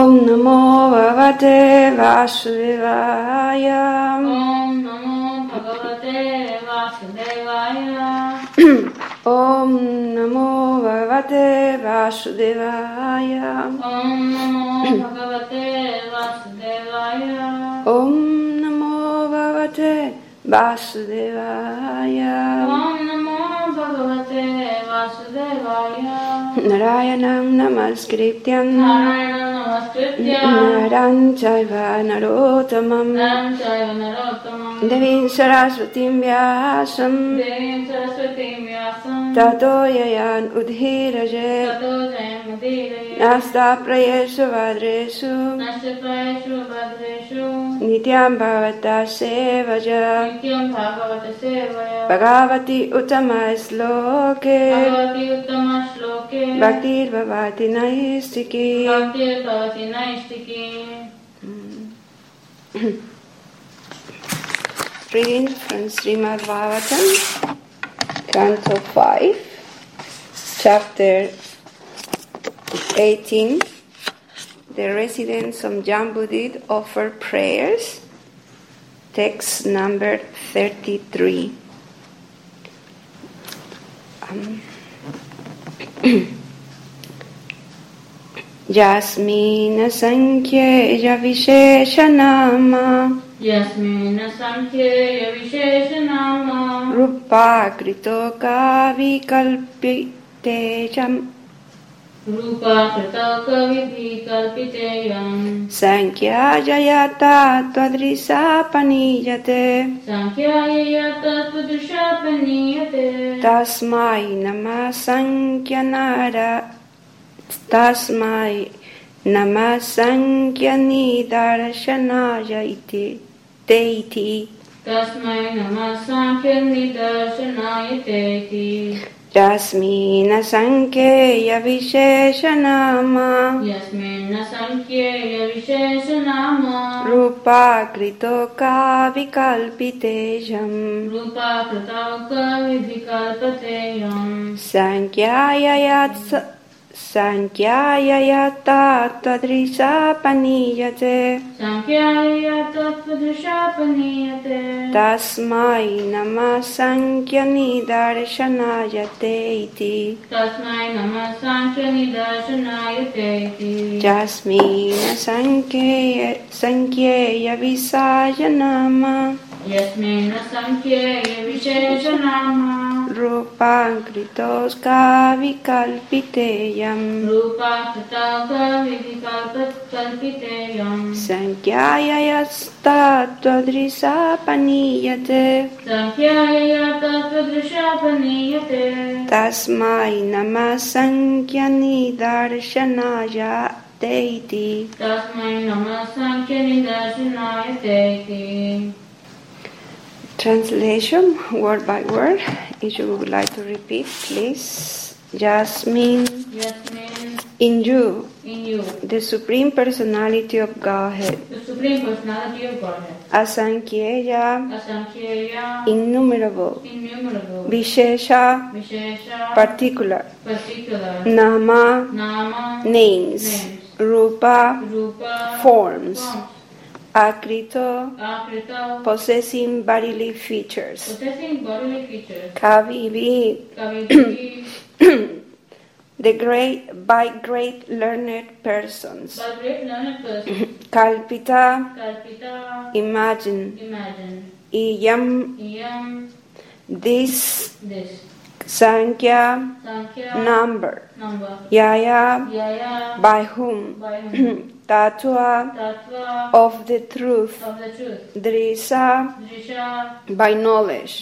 Om Namo Bhagavate Vasudevaya. Om Namo Bhagavate Vasudevaya. Om Namo Bhagavate Vasudevaya. Om Namo Bhagavate Vasudevaya. Om Namo Bhagavate Vasudevaya. Om Namo Bhagavate Vasudevaya. Narayanam Namaskrityam Naram Chaiva Narottamam Devim Saraswatim Vyasam Tato Yayan Udhiraje Nasta Prayeshu Vadreshu Nityam Bhavata Sevaja Bhagavati Uttama Sloke Bhaktir Bhavati Naistiki. Reading from Srimad Bhagavatam, Canto 5, Chapter 18. The residents of Jambudid offer prayers. Text number 33. Yasmina Sankheya Visheshanama Yasmina Sankheya Visheshanama Rupa Krito Kavi Kalpitejam Rupa Krito Kavi Kalpitejam Sankhya Jayata Twadrisa Paniyate Sankhya Jayata Twadrisa Paniyate Tasmai Nama Sankhya Nara Tasmai Nama Sankhya Nidarshanaya iti Teiti Tasmai Nama Sankhya Nidarshanaya Teiti Yasmina Sankheya Visheshanama Yasmina Sankheya Visheshanama Rupa Krito Kavikalpitejam Rupa Krito Kavikalpitejam Sankhya Tadrisa Paniyate Sankhya Tadrisa Paniyate Tasmai Nama Sankhya Nidarshanaya Teiti Tasmai Nama Sankhya Nidarshanaya Teiti Yasmina Sankheya Visayanama Yasmina Sankheya Visheshanama Rupa Kritos Kavikalpiteyam Rupa Krito Kavikalpiteyam Sankhya Tadrisa Paniyate Sankhya Tadrisa Paniyate Tasmai Nama Sankhya Nidarshanaya Teiti Tasmai Nama Sankhya Nidarshanaya Teiti. Translation, word by word. If you would like to repeat, please. Jasmine, in you, the Supreme Personality of Godhead. The Supreme Personality of Godhead. Asankheya, innumerable. Vishesha, particular. Nama, names. Rupa, forms. Akrito, possessing bodily features. Kavivi, by great learned persons. Kalpita, imagine. Iyam, this. Sankhya, number. Yaya, by whom. Tattva, of the truth. Drisa, by knowledge.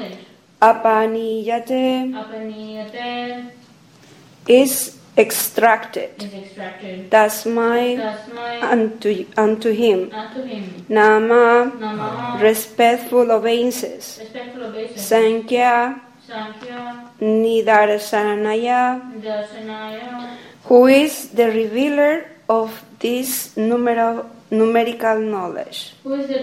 Apaniyate, is extracted. Tasmai, unto him. Nama, respectful obeisances. Sankhya, Nidarshanaya, who is the revealer of this numerical knowledge.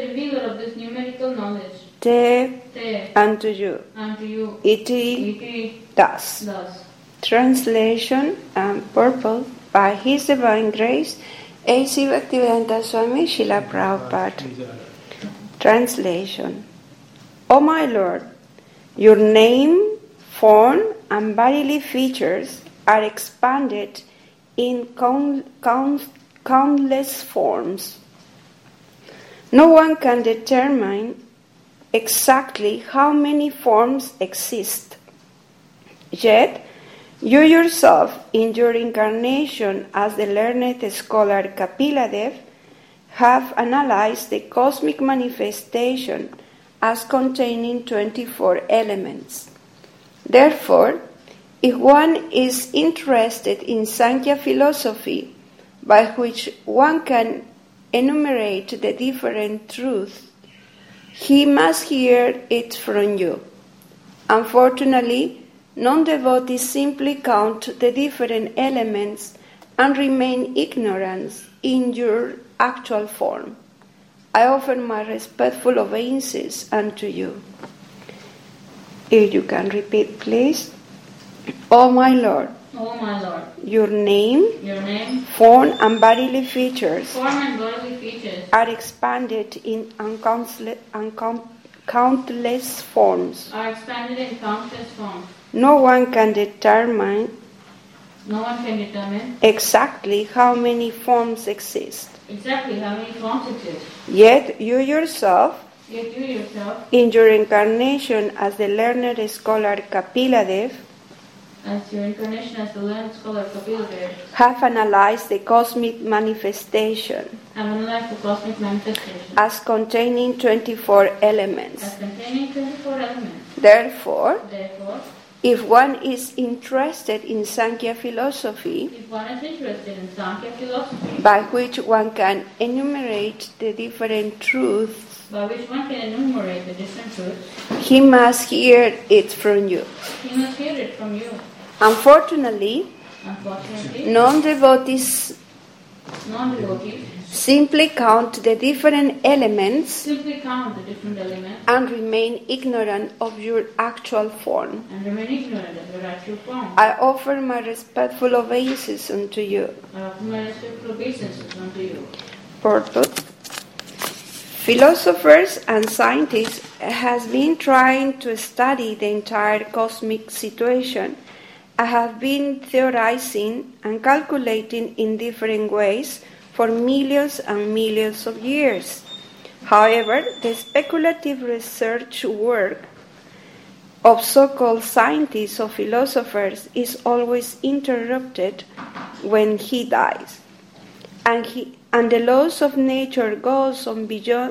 Te, unto you. Iti, thus. Translation and purpose. By His divine grace, A.C. Bhaktivedanta Swami Srila Prabhupada. Translation. O my Lord, your name, form, and bodily features are expanded in countless forms. No one can determine exactly how many forms exist. Yet, you yourself, in your incarnation as the learned scholar Kapila-dev, have analyzed the cosmic manifestation as containing 24 elements. Therefore, if one is interested in Sankhya philosophy, by which one can enumerate the different truths, he must hear it from you. Unfortunately, non-devotees simply count the different elements and remain ignorant in your actual form. I offer my respectful obeisances unto you. If you can repeat, please. O my Lord, O my Lord, your name, form, and bodily features are expanded in countless forms. No one can determine exactly how many forms exist. Yet you yourself, in your incarnation as the learned scholar Kapila-dev, have analyzed the cosmic manifestation as containing 24 elements. Therefore, if one is interested in Sankhya philosophy, by which one can enumerate the different truths, he must hear it from you. Unfortunately, non-devotees simply count the different elements and remain ignorant of your actual form. I offer my respectful obeisances unto you. Purport. Philosophers and scientists have been trying to study the entire cosmic situation. I have been theorizing and calculating in different ways for millions and millions of years. However, the speculative research work of so-called scientists or philosophers is always interrupted when he dies, and the laws of nature goes on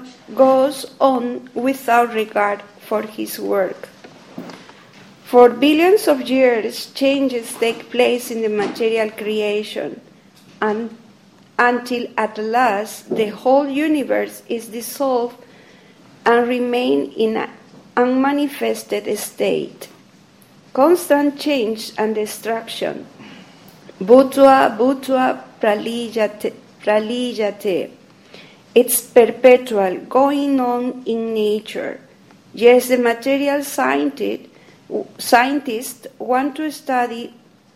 without regard for his work. For billions of years, changes take place in the material creation, and until at last the whole universe is dissolved and remains in an unmanifested state. Constant change and destruction. Bhutva pralijate. It's perpetual, going on in nature. Yes, the material scientists want to study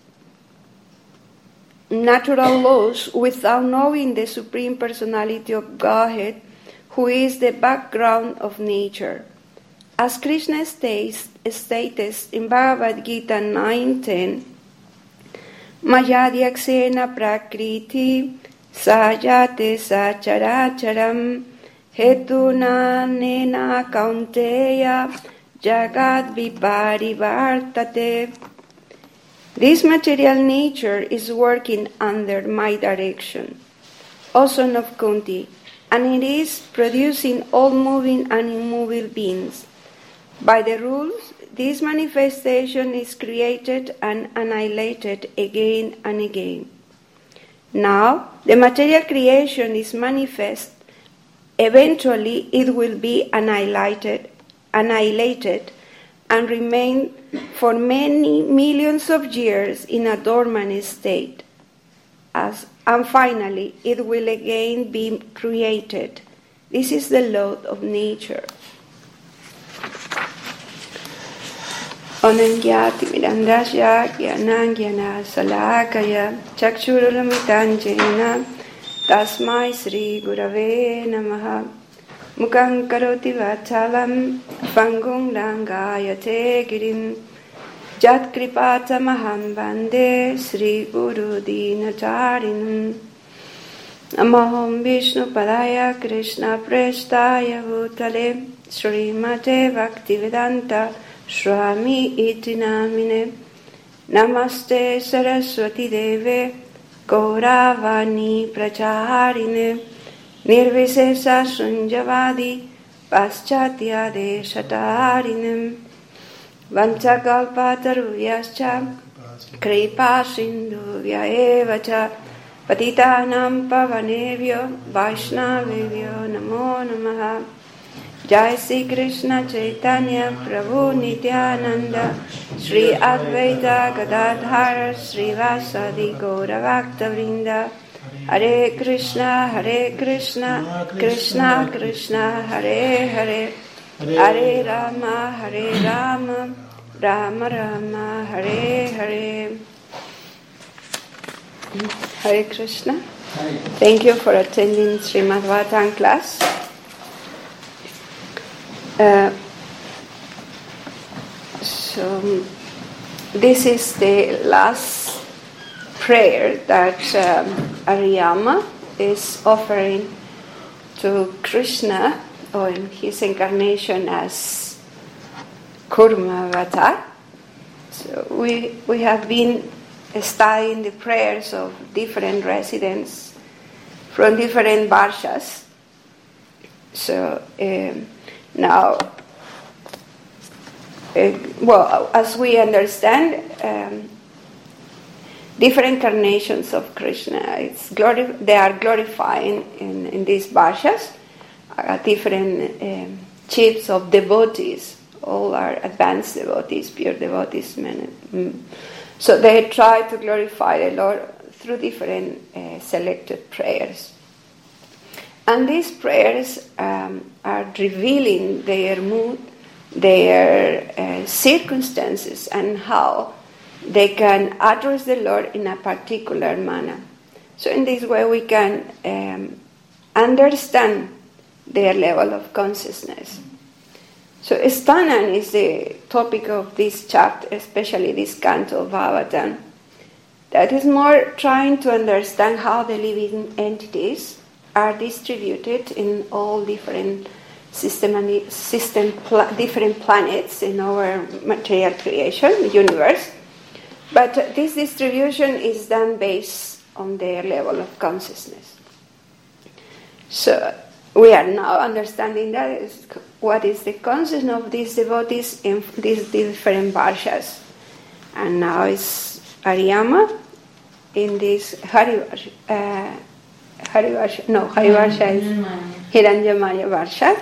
natural laws without knowing the Supreme Personality of Godhead, who is the background of nature. As Krishna states in Bhagavad Gita 9:10, Mayadhyaksena prakriti sajate sacharacharam hetuna nena kaunteya jagad viparivartate. This material nature is working under my direction, O son of Kunti, and it is producing all moving and immovable beings. By the rules, this manifestation is created and annihilated again and again. Now, the material creation is manifest. Eventually, it will be annihilated and remain for many millions of years in a dormant state. And finally, it will again be created. This is the law of nature. Onangyati mirandasya gyanang gyana salakaya chakshurulamitanjena Tasmai Sri Gurave Namaha. Mukhaṁ karoti vachalam Pangung langayate girim Jat kripatamaham bande Sri Guru Dinacharinam. Namaham Vishnu Padaya Krishna Prestaya Bhutale Srimate Bhaktivedanta Swami Iti Namine. Namaste Saraswati Deve Gauravani Pracharine Nirvisesa Sunjavadi Paschatya Deshatarinem Vanchakalpataruyascha Kripa Sindhuvya Evacha Patitanam Pavanevyo Vaishnavevyo Namo Namaha. Jai Sri Krishna Chaitanya Prabhu Nityananda Sri Advaita Gadadhara Sri Vasadi Gaura Bhakta Vrinda. Hare Krishna Krishna Krishna Hare Hare Hare Rama Rama Rama Hare Hare. Hare Krishna. Thank you for attending Srimad Bhagavatam class. So this is the last prayer that Ariyama is offering to Krishna on his incarnation as Kurma Avatar. So we have been studying the prayers of different residents from different varshas. So now, as we understand, different incarnations of Krishna, they are glorifying in these varshas, different chiefs of devotees, all are advanced devotees, pure devotees. So they try to glorify the Lord through different selected prayers. And these prayers are revealing their mood, their circumstances, and how they can address the Lord in a particular manner. So in this way we can understand their level of consciousness. So Sthanan is the topic of this chapter, especially this canto of Bhagavatam, that is more trying to understand how the living entities are distributed in all different different planets in our material creation, the universe. But this distribution is done based on their level of consciousness. So we are now understanding what is the consciousness of these devotees in these different varshas. And now it's Ariyama in this Harivarsha is Hiranyamaya Varsha.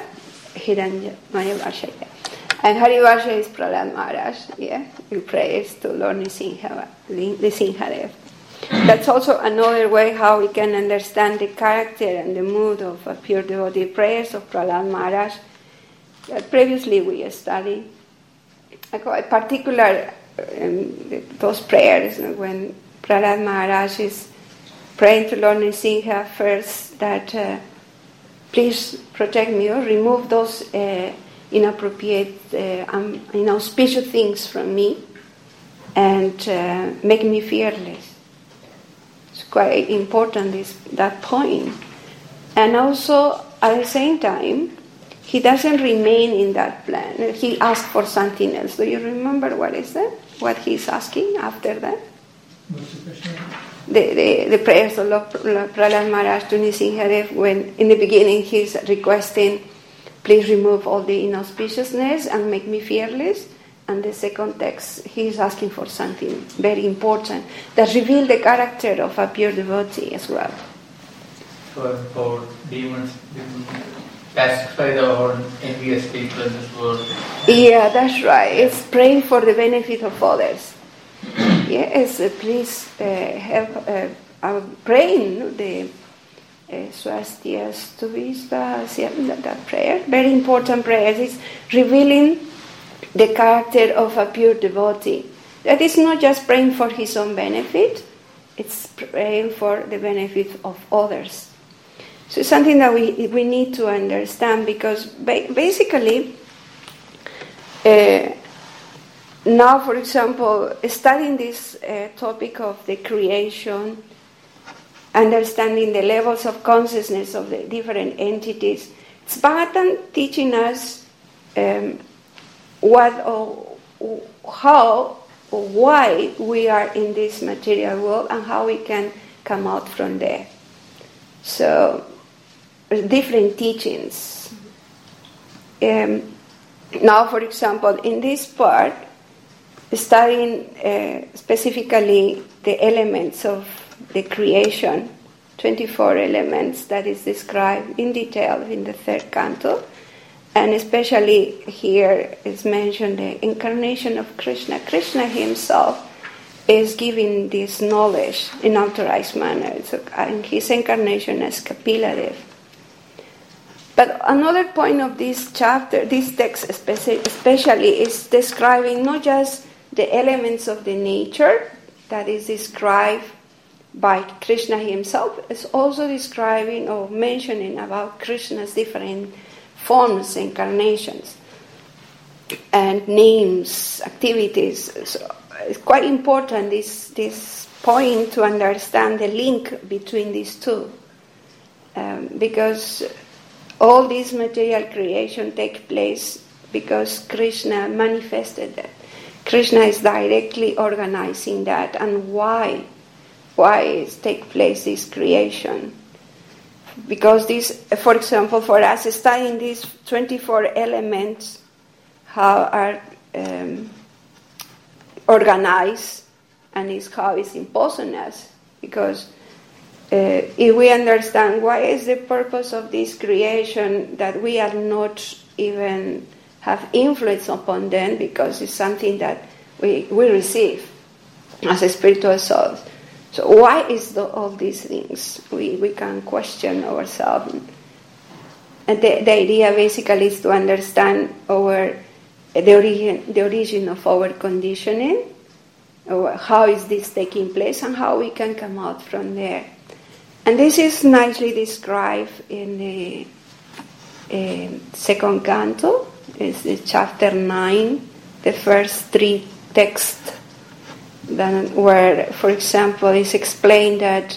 And Harivarsha is Prahlad Maharaj, in praise to Lord Nrsimhadev. That's also another way how we can understand the character and the mood of a pure devotee prayers of Prahlad Maharaj that previously we studied. In particular, those prayers when Prahlad Maharaj is praying to Lord Nrsimha first that please protect me or remove those inappropriate, inauspicious things from me and make me fearless. It's quite important, that point. And also, at the same time, he doesn't remain in that plan. He asks for something else. Do you remember what is that? What he's asking after that? What's the question? The prayers of Lord Prahlad Maharaj to Nrsimhadev, when in the beginning he's requesting, please remove all the inauspiciousness and make me fearless. And the second text, he's asking for something very important that reveals the character of a pure devotee as well. For demons, pacify the envious people in this world. Yeah, that's right. It's praying for the benefit of others. Yes, please help. I'm praying the Swastias Tuvista, that prayer. Very important prayer. It's revealing the character of a pure devotee. That is not just praying for his own benefit, it's praying for the benefit of others. So it's something that we need to understand, because basically, now, for example, studying this topic of the creation, understanding the levels of consciousness of the different entities, it's Bhagavatam teaching us what or how or why we are in this material world and how we can come out from there. So, different teachings. Now, for example, in this part, studying specifically the elements of the creation, 24 elements that is described in detail in the third canto, and especially here is mentioned the incarnation of Krishna. Krishna himself is giving this knowledge in authorized manner, so in his incarnation as Kapila. But another point of this chapter, this text especially, is describing not just the elements of the nature that is described by Krishna himself, it's also describing or mentioning about Krishna's different forms, incarnations, and names, activities. So it's quite important, this point, to understand the link between these two, because all this material creation takes place because Krishna manifested that. Krishna is directly organizing that, and why is take place this creation? Because this, for example, for us studying these 24 elements, how are organized, and is how it's imposed on us. Because if we understand why is the purpose of this creation, that we are not even have influence upon them, because it's something that we receive as a spiritual souls. So why is all these things? We can question ourselves. And the idea basically is to understand the origin of our conditioning, or how is this taking place, and how we can come out from there. And this is nicely described in the second canto. It's chapter 9, the first 3 texts, where, for example, it's explained that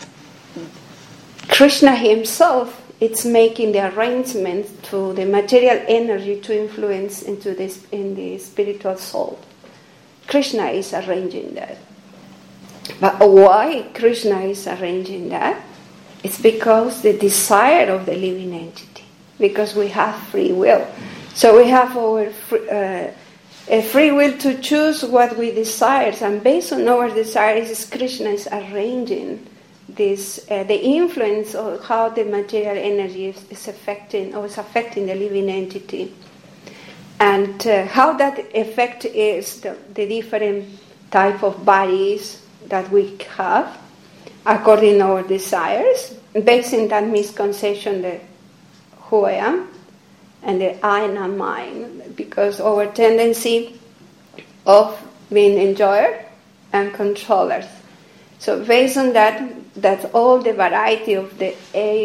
Krishna himself is making the arrangement to the material energy to influence in the spiritual soul. Krishna is arranging that. But why Krishna is arranging that? It's because the desire of the living entity, because we have free will. So we have our free will to choose what we desire, and based on our desires, Krishna is arranging this, the influence of how the material energy is affecting the living entity, and how that effect is the different type of bodies that we have according to our desires, based on that misconception that who I am and the I and mine, because our tendency of being enjoyer and controllers. So based on that's all the variety of the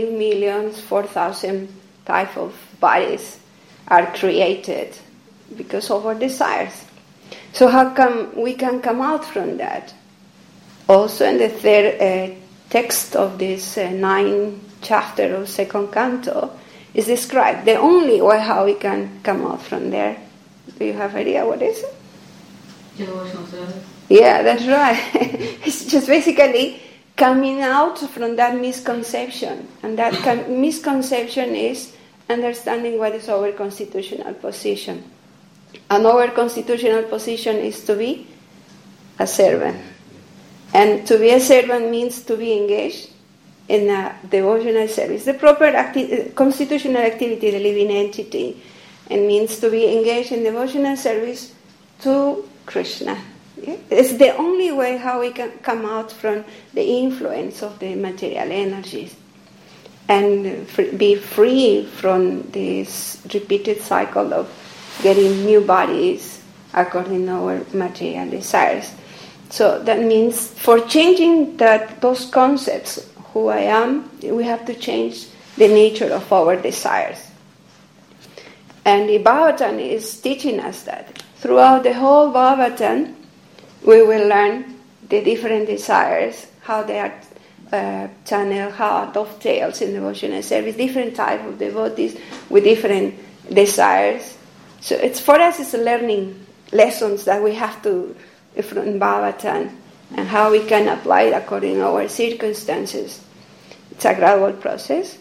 8,004,000 type of bodies are created because of our desires. So how come we can come out from that? Also in the third text of this 9th chapter of second canto is described the only way how we can come out from there. Do you have idea what is it? Devotional service. Yeah, that's right. It's just basically coming out from that misconception. And that misconception is understanding what is our constitutional position. And our constitutional position is to be a servant. And to be a servant means to be engaged in a devotional service. The proper constitutional activity, the living entity, and means to be engaged in devotional service to Krishna. Yeah? It's the only way how we can come out from the influence of the material energies and be free from this repeated cycle of getting new bodies according to our material desires. So that means for changing those concepts, who I am, we have to change the nature of our desires. And the Bhagavatam is teaching us that. Throughout the whole Bhagavatam, we will learn the different desires, how they are channeled, how dovetails in devotional service, different types of devotees with different desires. So for us, it's learning lessons that we have to from Bhagavatam and how we can apply it according to our circumstances. It's a gradual process.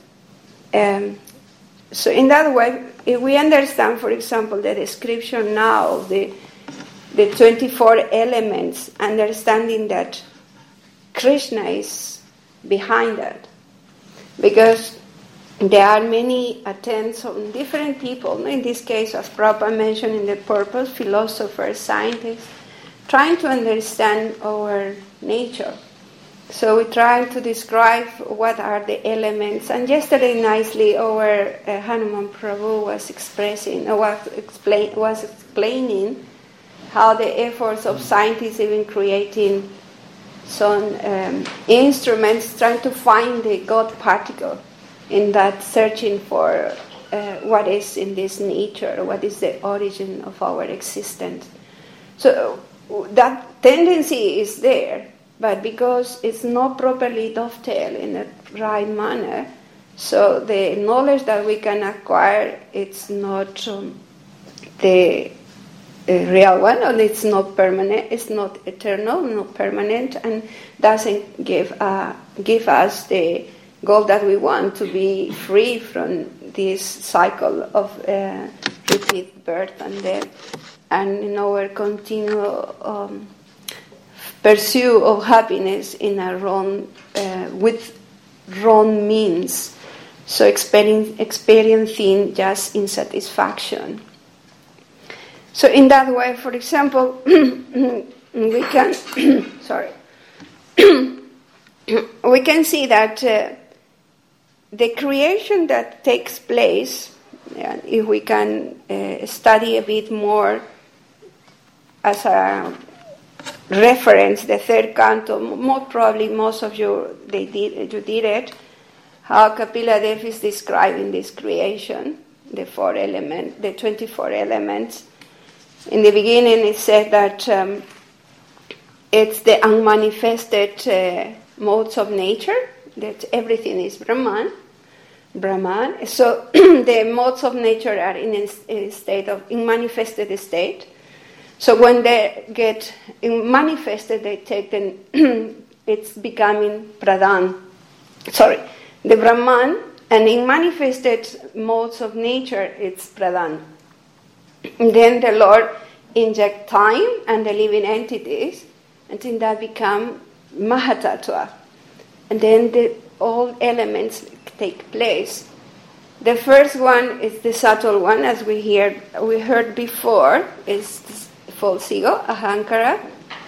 So in that way, if we understand, for example, the description now of the 24 elements, understanding that Krishna is behind that, because there are many attempts on different people, in this case, as Prabhupada mentioned in the purpose, philosophers, scientists, trying to understand our nature. So we try to describe what are the elements. And yesterday nicely our Hanuman Prabhu was explaining how the efforts of scientists even creating some instruments trying to find the God particle in that, searching for what is in this nature, what is the origin of our existence. So that tendency is there, but because it's not properly dovetailed in the right manner, so the knowledge that we can acquire, it's not the real one, and it's not permanent, it's not eternal, not permanent, and doesn't give us the goal that we want, to be free from this cycle of repeat birth and death, and in our continual pursuit of happiness in a wrong, with wrong means, so experiencing just insatisfaction. So in that way, for example, we can we can see that the creation that takes place, if we can study a bit more as a reference, the third canto, most probably most of you did it, how Kapila Dev is describing this creation, the 24 elements. In the beginning it said that it's the unmanifested modes of nature, that everything is Brahman. So the modes of nature are in a state of unmanifested state. So when they get manifested, they take it's becoming Pradhan. The Brahman, and in manifested modes of nature, it's Pradhan. And then the Lord inject time and the living entities, until that become Mahatattva. And then all elements take place. The first one is the subtle one, as we heard before, is false ego, ahankara.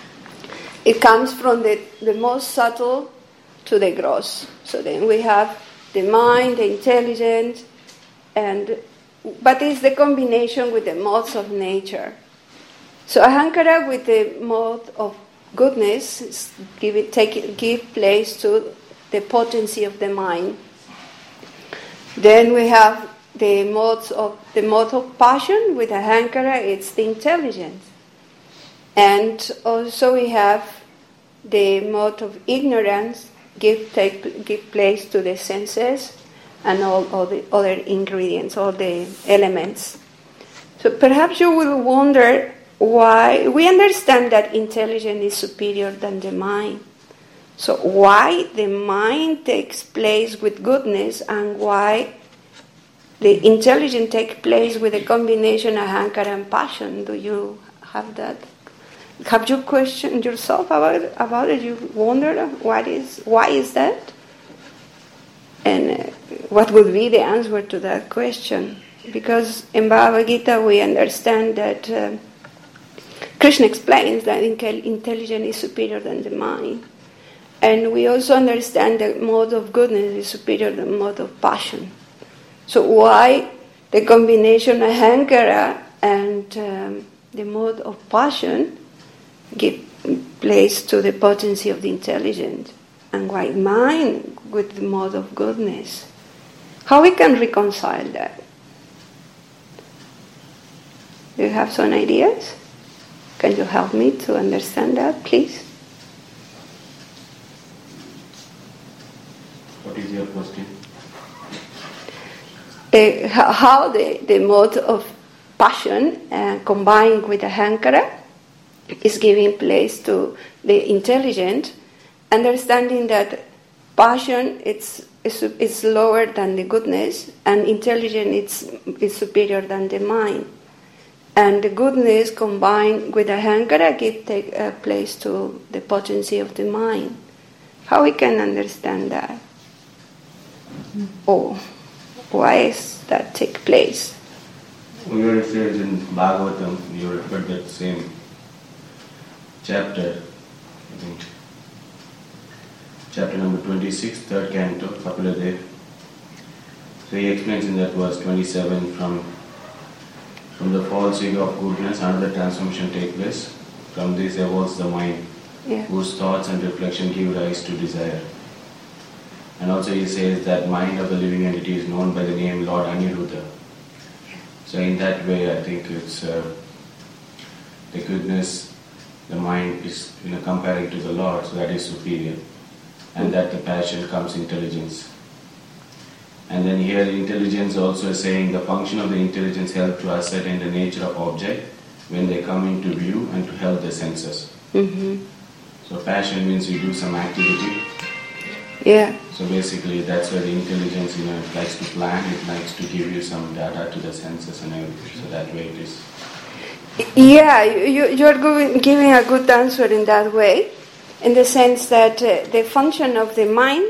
It comes from the most subtle to the gross. So then we have the mind, the intelligence, but it's the combination with the modes of nature. So ahankara with the mode of goodness give place to the potency of the mind. Then we have the mode of passion with ahankara, it's the intelligence. And also we have the mode of ignorance, give place to the senses and all the other ingredients, all the elements. So perhaps you will wonder why we understand that intelligence is superior than the mind. So why the mind takes place with goodness and why the intelligence takes place with a combination of ahankara and passion? Do you have that? Have you questioned yourself about it? You wonder why is that? And what would be the answer to that question? Because in Bhagavad Gita we understand that Krishna explains that intelligence is superior than the mind. And we also understand that mode of goodness is superior than mode of passion. So why the combination of ahankara and the mode of passion give place to the potency of the intelligence, and why mind with the mode of goodness? How we can reconcile that? Do you have some ideas? Can you help me to understand that, please? What is your question? How the mode of passion combined with the ahankara is giving place to the intelligent, understanding that passion is lower than the goodness, and intelligence is superior than the mind. And the goodness combined with the ahankara take place to the potency of the mind. How we can understand that? Or why is that take place? Where it says in Bhagavatam, you referred that same chapter, I think, chapter number 26, third canto, Kapila. So he explains in that verse 27, from the false ego of goodness, another transformation takes place. From this evolves the mind, whose thoughts and reflection give rise to desire. And also he says that mind of the living entity is known by the name Lord Aniruddha. So in that way, I think it's the goodness, the mind is comparing to the Lord, so that is superior. And that the passion comes intelligence. And then here intelligence also is saying the function of the intelligence help to ascertain the nature of object when they come into view and to help the senses. Mm-hmm. So passion means you do some activity. Yeah. So basically that's where the intelligence, it likes to plan, it likes to give you some data to the senses and everything. So that way it is. Yeah, you're giving a good answer in that way, in the sense that the function of the mind,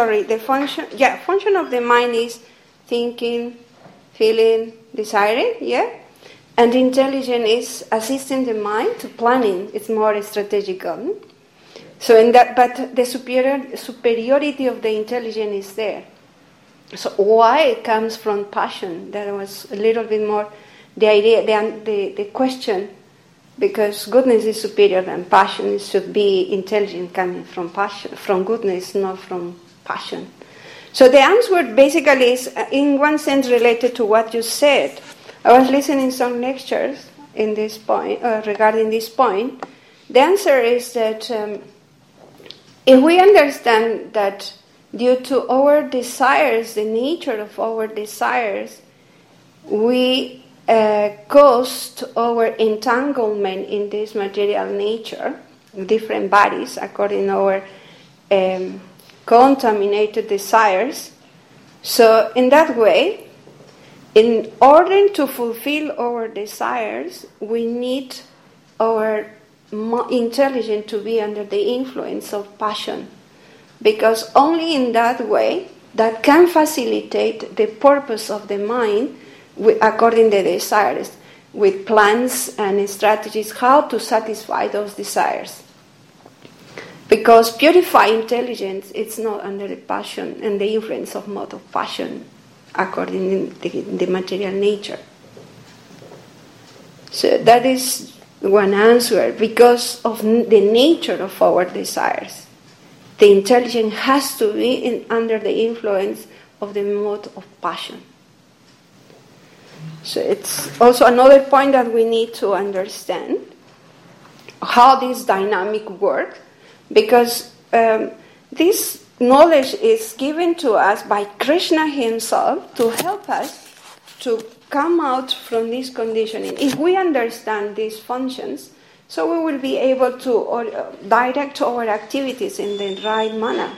function of the mind is thinking, feeling, desiring, and intelligence is assisting the mind to planning. It's more strategical. So in that, but the superiority of the intelligence is there. So why it comes from passion? That was a little bit more the idea, the question, because goodness is superior than passion. It should be intelligent coming from passion, from goodness, not from passion. So the answer basically is, in one sense, related to what you said. I was listening to some lectures in this point regarding this point. The answer is that if we understand that due to our desires, the nature of our desires, we caused our entanglement in this material nature, different bodies, according to our contaminated desires. So in that way, in order to fulfill our desires, we need our intelligence to be under the influence of passion, because only in that way that can facilitate the purpose of the mind according to the desires, with plans and strategies how to satisfy those desires. Because purified intelligence, it's not under the passion and the influence of mode of passion according to the material nature. So that is one answer, because of the nature of our desires. The intelligence has to be under the influence of the mode of passion. So it's also another point that we need to understand how this dynamic works, because this knowledge is given to us by Krishna himself to help us to come out from this conditioning. If we understand these functions, so we will be able to direct our activities in the right manner.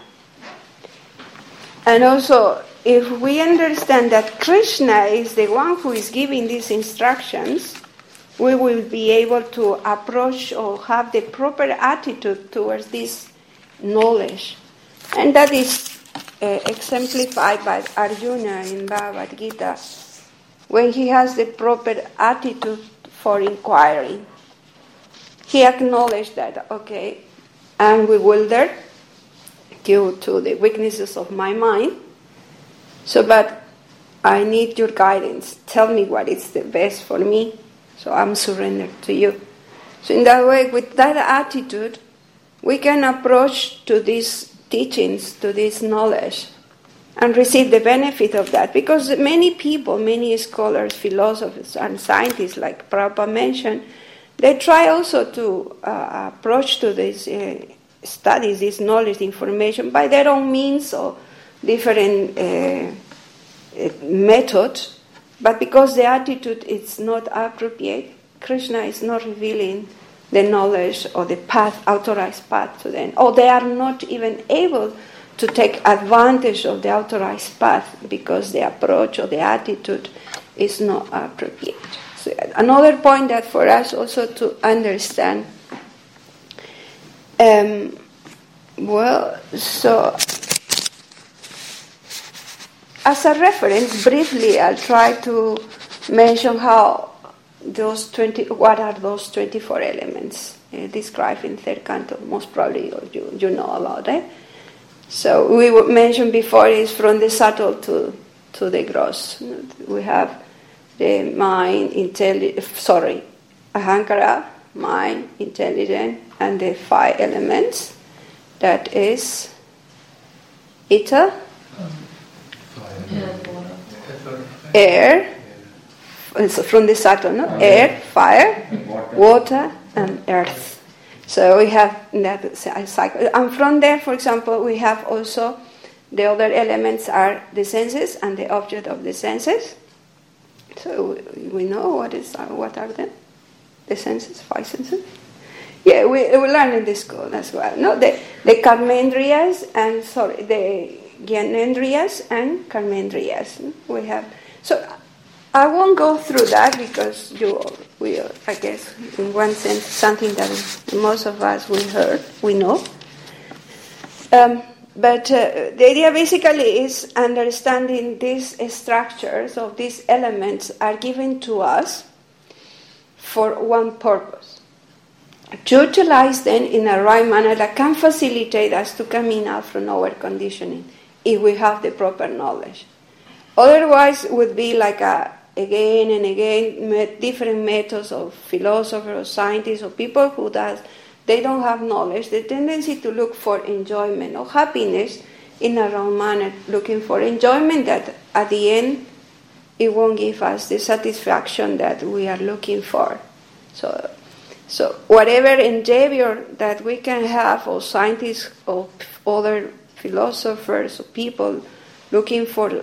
And also, if we understand that Krishna is the one who is giving these instructions, we will be able to approach or have the proper attitude towards this knowledge. And that is exemplified by Arjuna in Bhagavad Gita, when he has the proper attitude for inquiry. He acknowledged that, okay, I'm bewildered due to the weaknesses of my mind, but I need your guidance. Tell me what is the best for me, so I'm surrendered to you. So in that way, with that attitude, we can approach to these teachings, to this knowledge, and receive the benefit of that. Because many people, many scholars, philosophers, and scientists, like Prabhupada mentioned, they try also to approach to these studies, this knowledge, information, by their own means or different methods. But because the attitude is not appropriate, Krishna is not revealing the knowledge or the path, authorized path to them. Or they are not even able to take advantage of the authorized path because the approach or the attitude is not appropriate. So another point that for us also to understand, so as a reference, briefly, I'll try to mention how what are those 24 elements described in third canto. Most probably you know about it. So we mentioned before is from the subtle to the gross. We have the mind, ahankara, mind, intelligence, and the 5 elements. That is ether, air, so from the subtle, no? Air, fire, water, and earth. So we have that cycle. And from there, for example, we have also the other elements are the senses and the object of the senses. So we know what are them? The senses, 5 senses. Yeah, we learn in this school as well. No, the karmendriyas and the gyanendriyas and karmendriyas. We have so. I won't go through that because I guess, in one sense, something that most of us we know. But the idea basically is understanding these structures of these elements are given to us for one purpose. To utilize them in a right manner that can facilitate us to coming out from our conditioning if we have the proper knowledge. Otherwise, it would be like again and again, different methods of philosophers or scientists or people who they don't have knowledge, the tendency to look for enjoyment or happiness in a wrong manner, looking for enjoyment that at the end it won't give us the satisfaction that we are looking for. So whatever endeavor that we can have, or scientists or other philosophers or people looking for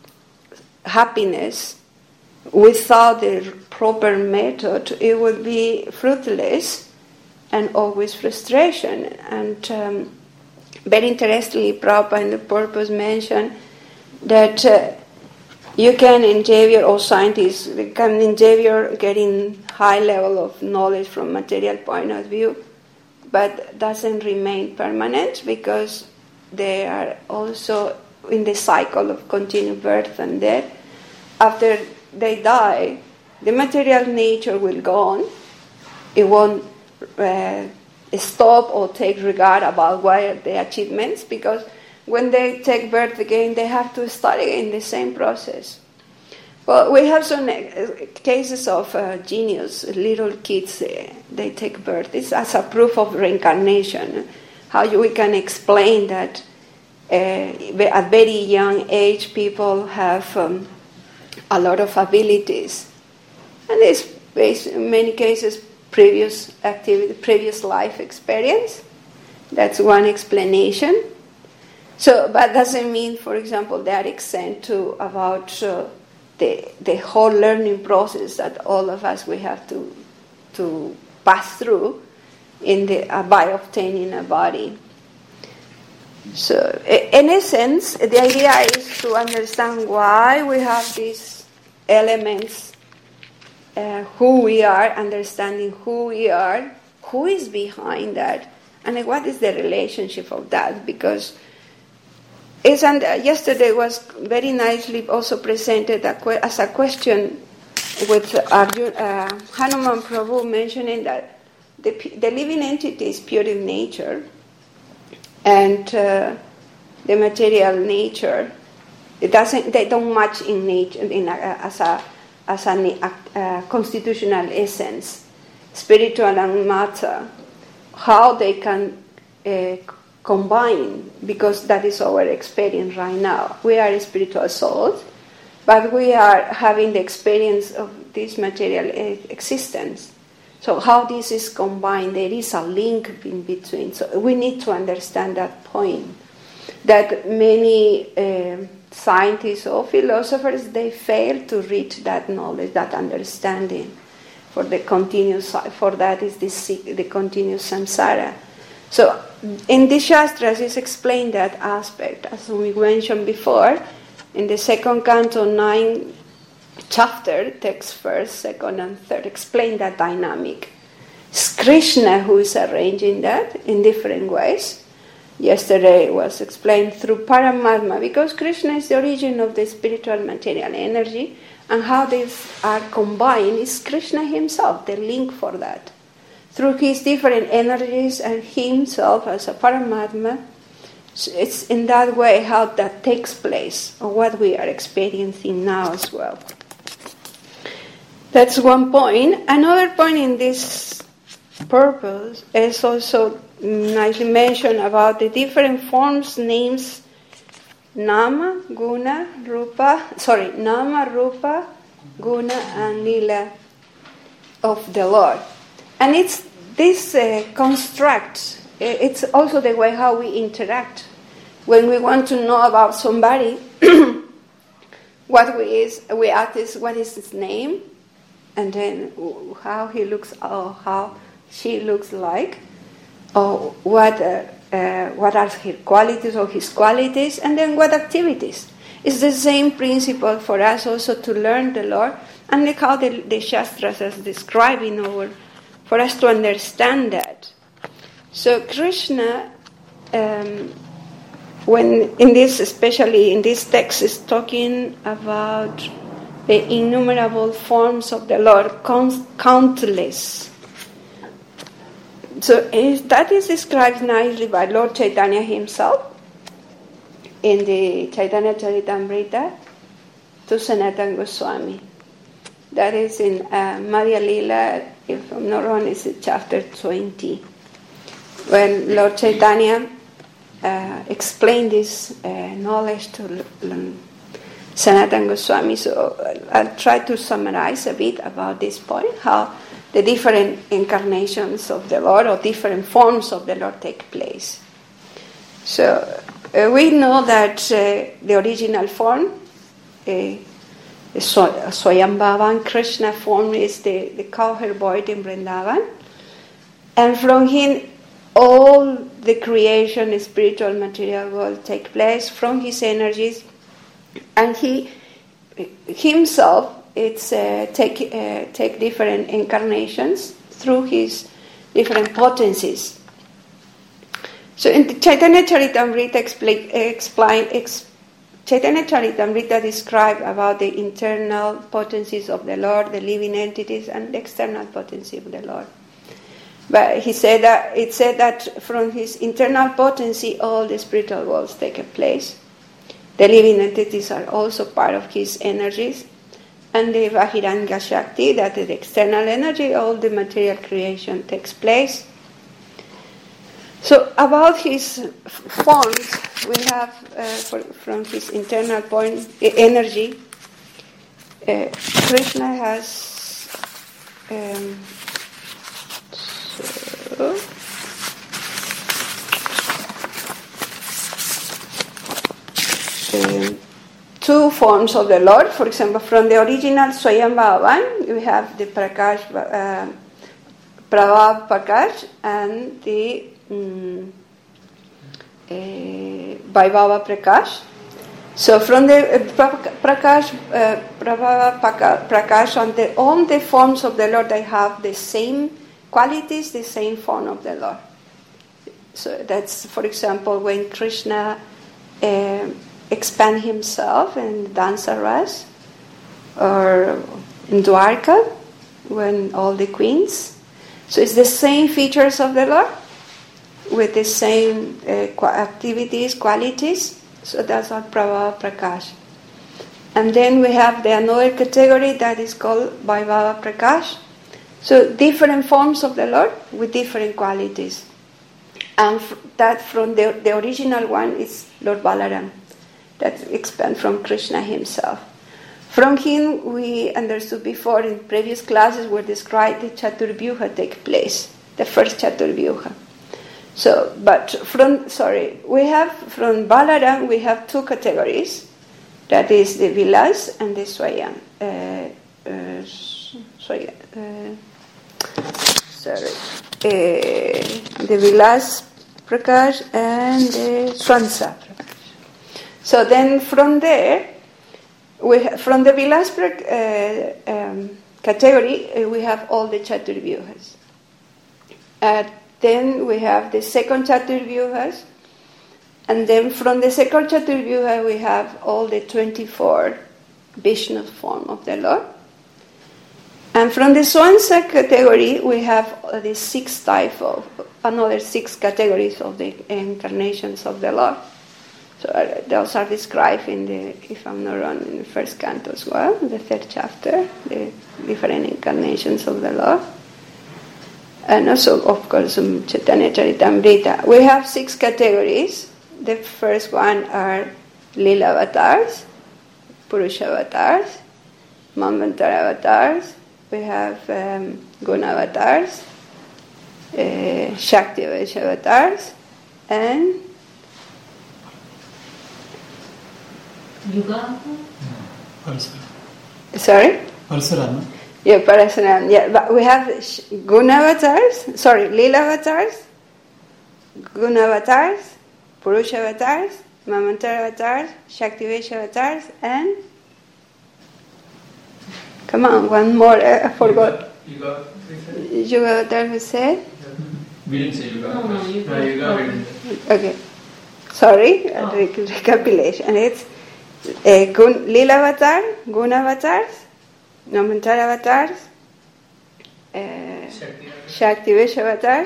happiness, without the proper method, it would be fruitless and always frustration. And very interestingly, Prabhupada in the purpose mentioned that you can endeavor, or scientists can endeavor getting high level of knowledge from material point of view, but doesn't remain permanent because they are also in the cycle of continued birth and death. After they die, the material nature will go on. It won't stop or take regard about what are the achievements, because when they take birth again, they have to start again the same process. Well, we have some cases of genius, little kids, they take birth. It's as a proof of reincarnation. How we can explain that at very young age people have a lot of abilities, and it's based in many cases previous activity, previous life experience. That's one explanation. So, but doesn't mean, for example, that extent to about the whole learning process that all of us we have to pass through by obtaining a body. So, in essence, the idea is to understand why we have these elements, who we are, understanding who we are, who is behind that, and what is the relationship of that. Because yesterday was very nicely also presented as a question with Hanuman Prabhu mentioning that the living entity is pure in nature, and the material nature, they don't match in nature as a constitutional essence, spiritual and matter. How they can combine, because that is our experience right now. We are spiritual souls, but we are having the experience of this material existence. So how this is combined, there is a link in between. So we need to understand that point, that many scientists or philosophers, they fail to reach that knowledge, that understanding. For that is the continuous samsara. So in the Shastras is explained that aspect, as we mentioned before, in the second canto, 9th chapter, text first, second, and third, explain that dynamic. It's Krishna who is arranging that in different ways. Yesterday it was explained through Paramatma, because Krishna is the origin of the spiritual material energy, and how these are combined is Krishna himself, the link for that. Through his different energies and himself as a Paramatma, it's in that way how that takes place, or what we are experiencing now as well. That's one point. Another point in this purpose is also nicely mentioned about the different forms, names, Nama, Rupa, Guna, and Lila of the Lord. And it's this construct, it's also the way how we interact. When we want to know about somebody, we ask what is his name, and then how he looks, or how she looks like, or what are her qualities or his qualities, and then what activities. It's the same principle for us also to learn the Lord, and how the Shastras is describing for us to understand that. So Krishna, especially in this text, is talking about the innumerable forms of the Lord, countless. So that is described nicely by Lord Chaitanya himself in the Chaitanya Charitamrita to Sanatana Goswami. That is in Madhya Lila, if I'm not wrong, it's in chapter 20, when Lord Chaitanya explained this knowledge to Sanatana Goswami. So I'll try to summarize a bit about this point, how the different incarnations of the Lord, or different forms of the Lord, take place. So we know that the original form, Swayambhavan Krishna form, is the cowherd boy in Vrindavan. And from him, all the creation, spiritual, material world take place from his energies. And he himself, take different incarnations through his different potencies. So in the Chaitanya Charitamrita Chaitanya Charitamrita describes about the internal potencies of the Lord, the living entities, and the external potency of the Lord. But it said that from his internal potency, all the spiritual worlds take place. The living entities are also part of his energies. And the Vahiranga Shakti, that is the external energy, all the material creation takes place. So about his forms, we have from his internal point energy, Krishna has two forms of the Lord. For example, from the original Swayambhavan, we have the Prakash, Prabhava Prakash, and the Vaibhava Prakash. So from the Prakash, Prabhava Prakash, and all the forms of the Lord, they have the same qualities, the same form of the Lord. So that's, for example, when Krishna expand himself in Dansaras, or in Dwarka, when all the queens. So it's the same features of the Lord, with the same activities, qualities. So that's what Prabhava Prakash. And then we have another category that is called Vaibhava Prakash. So different forms of the Lord with different qualities. And that from the original one is Lord Balaram, that expands from Krishna himself. From him, we understood before in previous classes were described the Chaturvyuha take place, the first Chaturvyuha. So, we have from Balaram we have two categories, that is the Vilas and the Swayam. The Vilas Prakash and the Swansa Prakash. So then from there, from the Vilas category, we have all the Chaturvyuhas. Then we have the second Chaturvyuhas, and then from the second Chaturvyuha we have all the 24 Vishnu form of the Lord. And from the Swansa category we have the another six categories of the incarnations of the Lord. So those are described if I'm not wrong, in the first canto as well, the third chapter, the different incarnations of the Lord. And also, of course, Chaitanya Charitamrita. We have six categories. The first one are Lila avatars, Purusha avatars, Manvantara avatars. We have Guna avatars, Shakti avatars, and Yuga? Sorry? Parasuram. Yeah, Parasuram. Yeah, but we have Guna avatars, Lila avatars, Guna avatars, Purusha avatars, Mamantara avatars, Shaktivesha avatars, and come on, one more, I forgot. Yuga. Yuga avatar who said? We didn't say Yuga. No, Yuga. Yuga we didn't say. Okay. Sorry, recapitulation. It's Lila avatar, Guna avatars, Namantara avatars, Shakti Vesha avatars,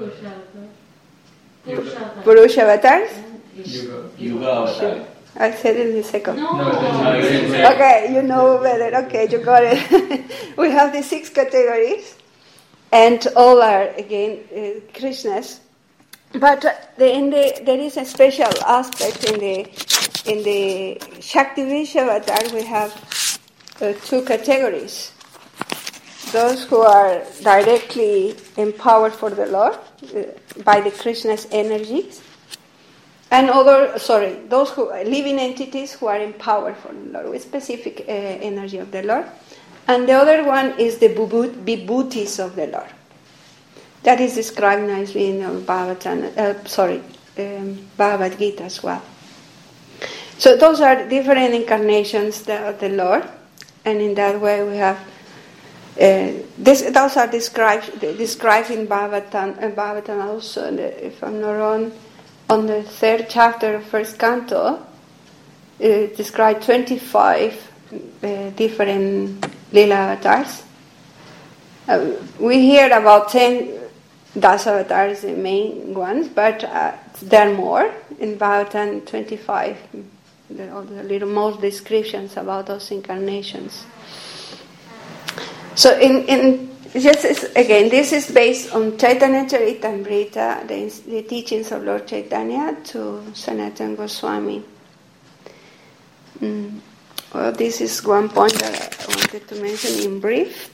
Purusha avatars. Yuga avatar. I said it in the second. No. you didn't say. Okay, you know better. Okay, you got it. We have the six categories, and all are again Krishnas. But there is a special aspect in the Shaktivesha avatar. We have two categories: those who are directly empowered for the Lord by the Krishna's energies, and those who are living entities who are empowered for the Lord with specific energy of the Lord, and the other one is the vibhutis of the Lord. That is described nicely in Bhagavad Gita as well. So those are different incarnations of the Lord, and in that way we have those are described in Bhagavatam also. If I'm not wrong, on the third chapter of first canto, it describes 25 different Lila avatars. We hear about 10 Das avatars, the main ones, but there are more. In Bhagavatam 25, all the little more descriptions about those incarnations. So this is based on Chaitanya Charitamrita, the teachings of Lord Chaitanya to Sanatana Goswami. Well, this is one point that I wanted to mention in brief.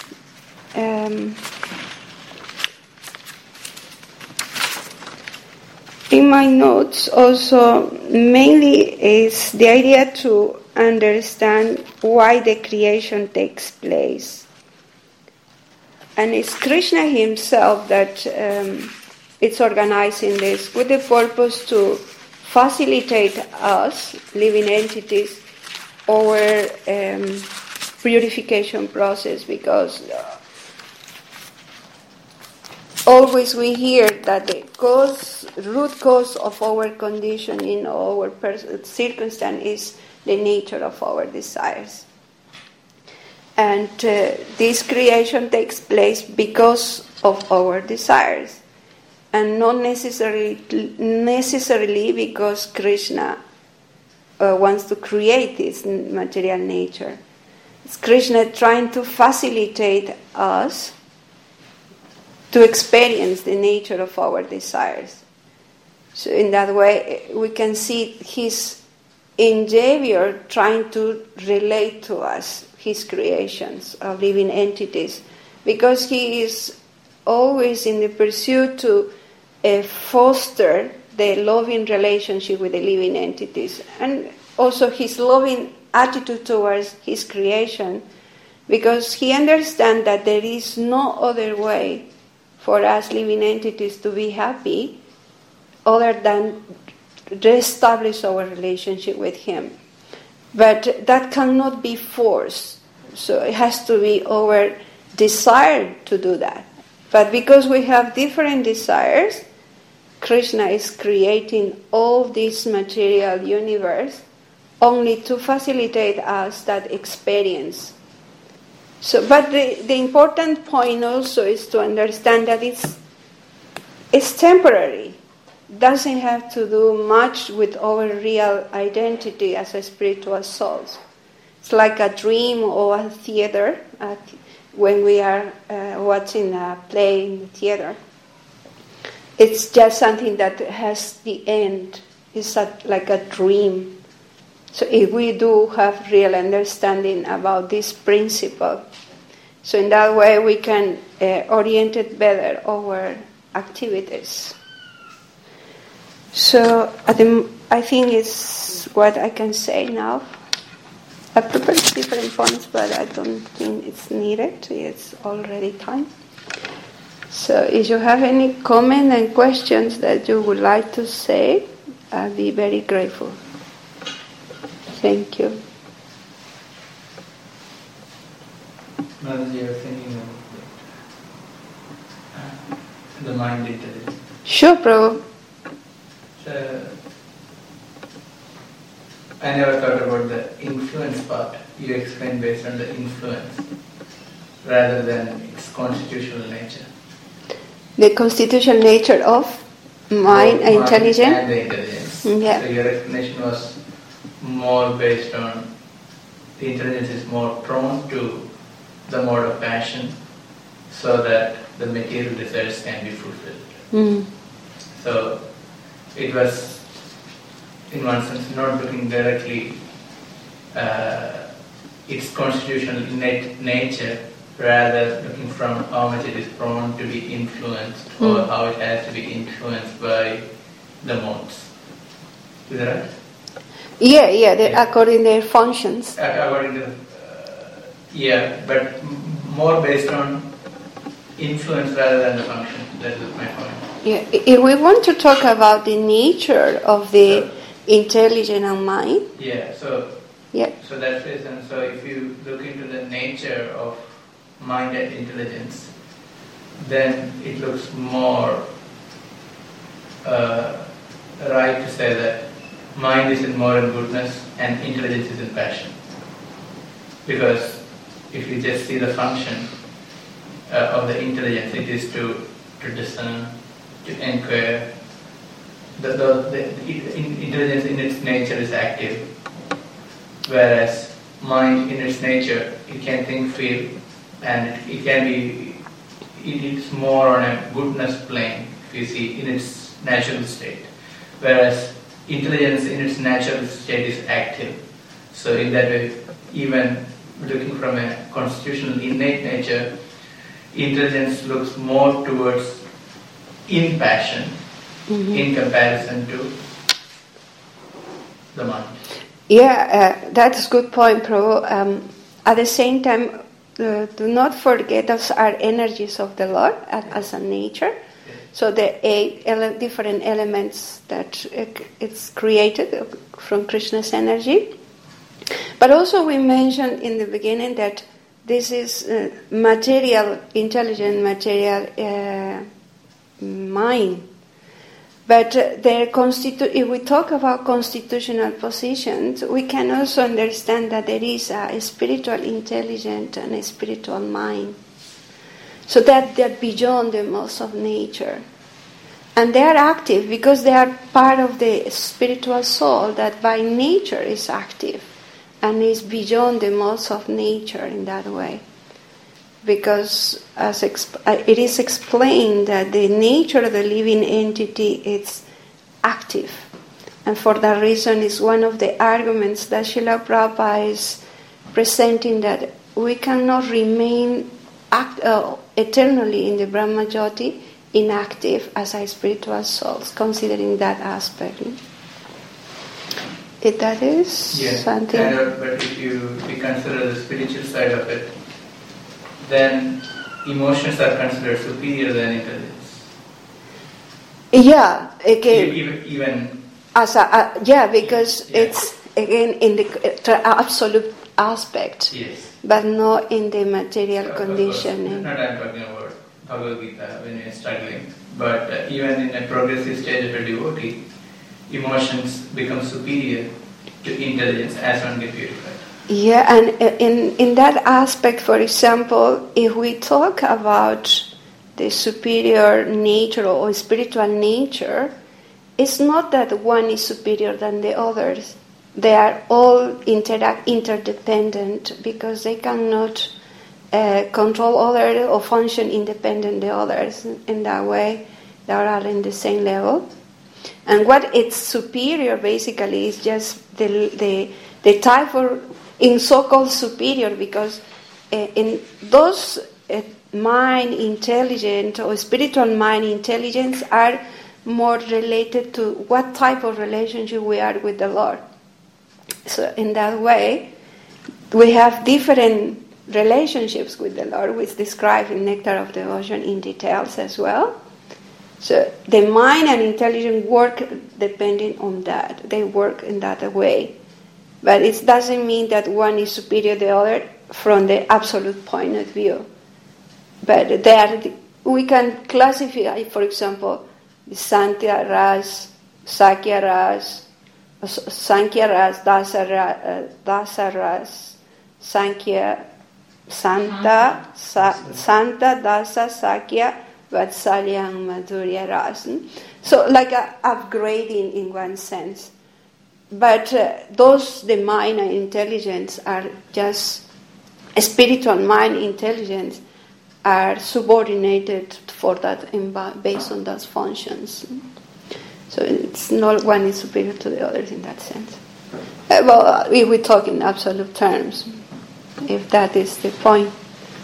In my notes also mainly is the idea to understand why the creation takes place. And it's Krishna himself that it's organizing this with the purpose to facilitate us, living entities, our purification process, because always we hear that the root cause of our condition in our circumstance is the nature of our desires. And this creation takes place because of our desires, and not necessarily because Krishna wants to create this material nature. It's Krishna trying to facilitate us to experience the nature of our desires. So in that way, we can see his endeavor trying to relate to us, his creations of living entities, because he is always in the pursuit to foster the loving relationship with the living entities, and also his loving attitude towards his creation, because he understands that there is no other way for us living entities to be happy other than reestablish our relationship with him. But that cannot be forced, so it has to be our desire to do that. But because we have different desires, Krishna is creating all this material universe only to facilitate us that experience. So, but the important point also is to understand that it's temporary. Doesn't have to do much with our real identity as a spiritual souls. It's like a dream or a theater when we are watching a play in the theater. It's just something that has the end. It's like a dream. So if we do have real understanding about this principle, so in that way we can orient it better our activities. So I think it's what I can say now. I prepared different points, but I don't think it's needed. It's already time. So if you have any comment and questions that you would like to say, I'll be very grateful. Thank you. Motherji, you were thinking about the mind intelligence. Sure, Prabhu. So, I never thought about the influence part. You explained based on the influence rather than its constitutional nature. The constitutional nature of mind and intelligence. And the intelligence. Yeah. So your explanation was more based on the intelligence is more prone to the mode of passion so that the material desires can be fulfilled. So it was, in one sense, not looking directly its constitutional innate nature, rather looking from how much it is prone to be influenced or how it has to be influenced by the modes. Is that right? Yeah, according to their functions. According to, but more based on influence rather than the function. That is my point. Yeah, if we want to talk about the nature of the intelligence and mind. So that's the reason. So if you look into the nature of mind and intelligence, then it looks more right to say that mind is in moral goodness and intelligence is in passion. Because if you just see the function of the intelligence, it is to discern, to inquire. The intelligence in its nature is active, whereas mind in its nature, it can think, feel, and it can be, it's more on a goodness plane, if you see, in its natural state. Whereas intelligence in its natural state is active. So in that way, even looking from a constitutional innate nature, intelligence looks more towards in passion in comparison to the mind. That's a good point, Prabhu. At the same time, do not forget those are energies of the Lord as a nature. So the 8 different elements that it's created from Krishna's energy. But also we mentioned in the beginning that this is material, intelligent material mind. But if we talk about constitutional positions, we can also understand that there is a spiritual intelligence and a spiritual mind. So that they're beyond the modes of nature. And they are active because they are part of the spiritual soul that by nature is active and is beyond the modes of nature in that way. Because it is explained that the nature of the living entity is active. And for that reason is one of the arguments that Srila Prabhupada is presenting, that we cannot remain eternally in the Brahma Jyoti inactive as our spiritual souls, considering that aspect. If that is something. But if we consider the spiritual side of it, then emotions are considered superior than intelligence. Yeah, again. Even as because it's again in the absolute aspect, yes, but not in the material conditioning. Not I'm talking about Bhagavad Gita when you're struggling, but even in a progressive stage of a devotee, emotions become superior to intelligence as one gets purified. Yeah, and in that aspect, for example, if we talk about the superior nature or spiritual nature, it's not that one is superior than the others. They are all interdependent, because they cannot control others or function independent of others. In that way, they are all in the same level. And what it's superior basically is just the type of, in so-called superior, because in those mind intelligence or spiritual mind intelligence are more related to what type of relationship we are with the Lord. So in that way, we have different relationships with the Lord, which described in Nectar of Devotion in details as well. So the mind and intelligence work depending on that. They work in that way. But it doesn't mean that one is superior to the other from the absolute point of view. But we can classify, for example, the Sankhya Ras, Sakya Ras, Sankhya Ras, Dasa Ras, Sankhya, Santa, Dasa, Sakya, Vatsalya, and Madhurya Ras. So like upgrading in one sense. But the mind and intelligence are just, spiritual mind intelligence are subordinated for that based on those functions. So it's not one is superior to the others in that sense. If we talk in absolute terms, if that is the point.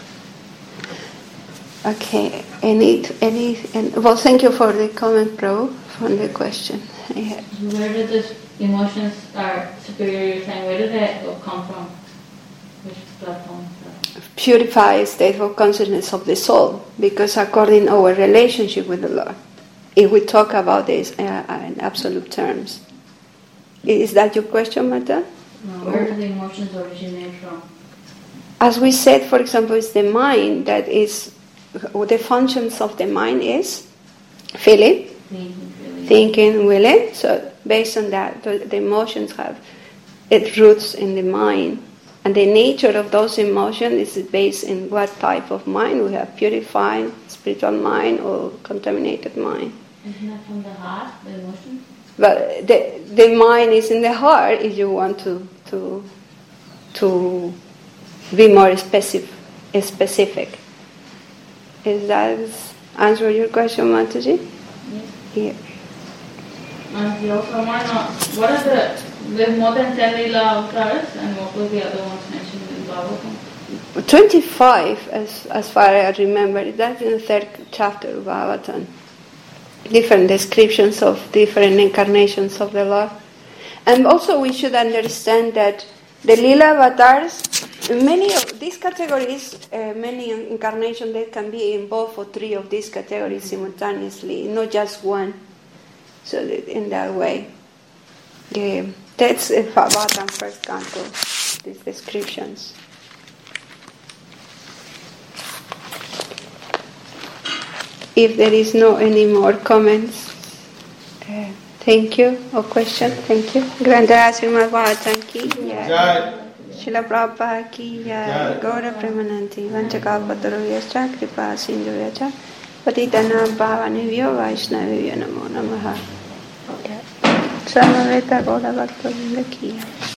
Okay. Well, thank you for the comment, Prabhu, from the question. Yeah. Where did this emotions are superior, you're saying, where did that come from? Which platform? Purified state of consciousness of the soul, because according to our relationship with the Lord, if we talk about this in absolute terms. Is that your question, Mata? No, where do the emotions originate from? As we said, for example, it's the mind that is, the functions of the mind is feeling, thinking, willing. So based on that, the emotions have its roots in the mind. And the nature of those emotions is based in what type of mind. We have purified spiritual mind or contaminated mind. Isn't that from the heart, the emotions? But the mind is in the heart if you want to be more specific. Is that answer your question, Mataji? Yes. Yeah. And we also want to know, what are there's more than 10 Leela avatars, and what were the other ones mentioned in Bhagavatam? 25, as far as I remember. That's in the third chapter of Bhagavatam. Different descriptions of different incarnations of the Lord. And also we should understand that the Leela avatars, many of these categories, many incarnations, there can be in both or three of these categories simultaneously, not just one. So in that way, that's Bhagavatam first canto, these descriptions. If there is no any more comments, thank you, or question, thank you. Grandara Srimad Bhagavatam ki jai. Srila Prabhupada ki jai. Gaura Premananti Vanchakapataruyascha Kripa Sindhuyascha Patitana Bhavanivyo Vaishnavivyo Namo Namaha. Samaveta Gaura Bhakta Vrinda ki jai.